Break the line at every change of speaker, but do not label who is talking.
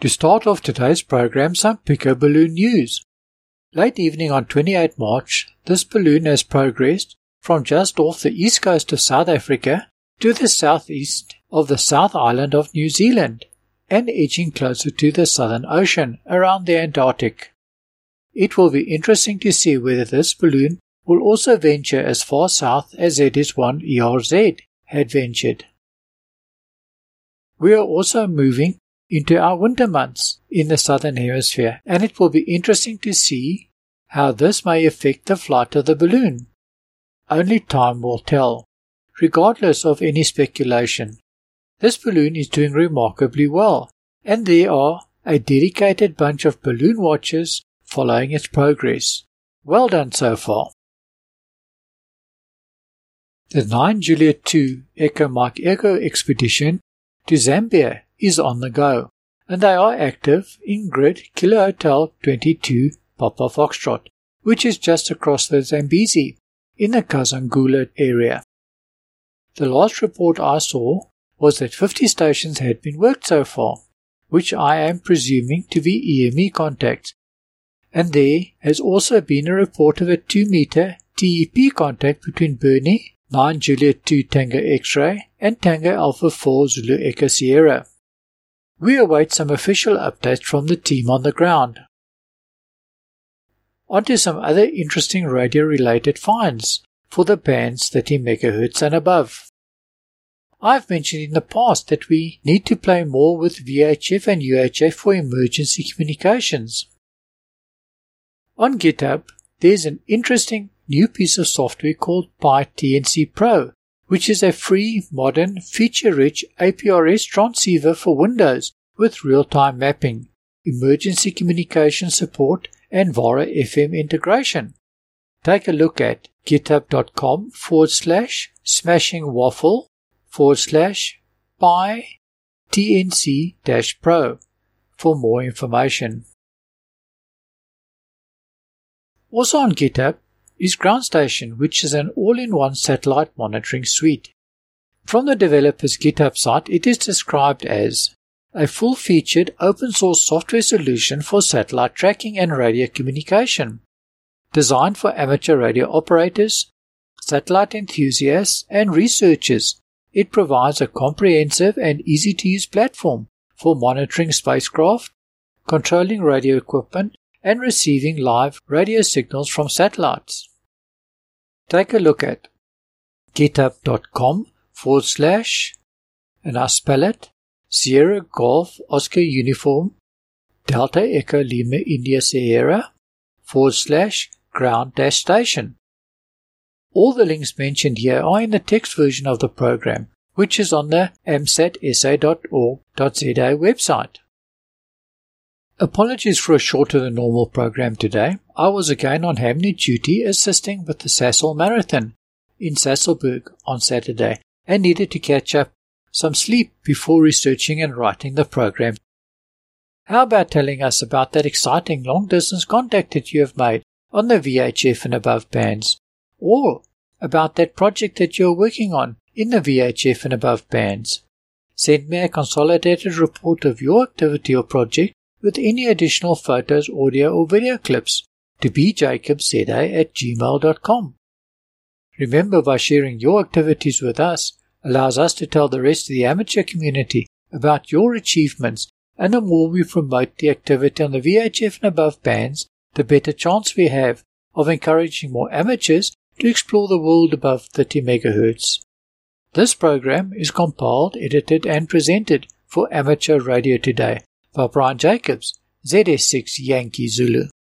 To start off today's program, some Pico balloon news. Late evening on 28 March, this balloon has progressed from just off the east coast of South Africa to the southeast of the South Island of New Zealand and edging closer to the Southern Ocean around the Antarctic. It will be interesting to see whether this balloon will also venture as far south as ZS1-ERZ had ventured. We are also moving into our winter months in the Southern Hemisphere, and it will be interesting to see how this may affect the flight of the balloon. Only time will tell. Regardless of any speculation, this balloon is doing remarkably well, and there are a dedicated bunch of balloon watchers following its progress. Well done so far. The 9 Juliet II Echo Mike Echo expedition to Zambia is on the go, and they are active in Grid Kilo Hotel 22 Papa Foxtrot, which is just across the Zambezi in the Kazangula area. The last report I saw was that 50 stations had been worked so far, which I am presuming to be EME contacts, and there has also been a report of a 2-meter TEP contact between Bernie 9 Juliet 2 Tango X-ray and Tango Alpha 4 Zulu Echo Sierra. We await some official updates from the team on the ground. On to some other interesting radio-related finds for the bands 30 MHz and above. I've mentioned in the past that we need to play more with VHF and UHF for emergency communications. On GitHub, there's an interesting new piece of software called PyTNC Pro, which is a free, modern, feature-rich APRS transceiver for Windows with real-time mapping, emergency communication support, and VARA FM integration. Take a look at github.com/smashingwaffle/PyTNC-Pro for more information. Also on GitHub is Ground Station, which is an all-in-one satellite monitoring suite. From the developer's GitHub site, it is described as a full-featured open-source software solution for satellite tracking and radio communication, designed for amateur radio operators, satellite enthusiasts, and researchers. It provides a comprehensive and easy-to-use platform for monitoring spacecraft, controlling radio equipment, and receiving live radio signals from satellites. Take a look at github.com/ and I spell it Sierra Golf Oscar Uniform Delta Echo Lima India Sierra /ground-station. All the links mentioned here are in the text version of the program, which is on the amsatsa.org.za website. Apologies for a shorter than normal program today. I was again on Hamnet duty assisting with the Sasol Marathon in Sasolburg on Saturday and needed to catch up some sleep before researching and writing the program. How about telling us about that exciting long-distance contact that you have made on the VHF and above bands, or about that project that you're working on in the VHF and above bands? Send me a consolidated report of your activity or project with any additional photos, audio or video clips to bjacobza@gmail.com. Remember, by sharing your activities with us allows us to tell the rest of the amateur community about your achievements, and the more we promote the activity on the VHF and above bands, the better chance we have of encouraging more amateurs to explore the world above 30 MHz. This program is compiled, edited and presented for Amateur Radio Today by Brian Jacobs, ZS6 Yankee Zulu.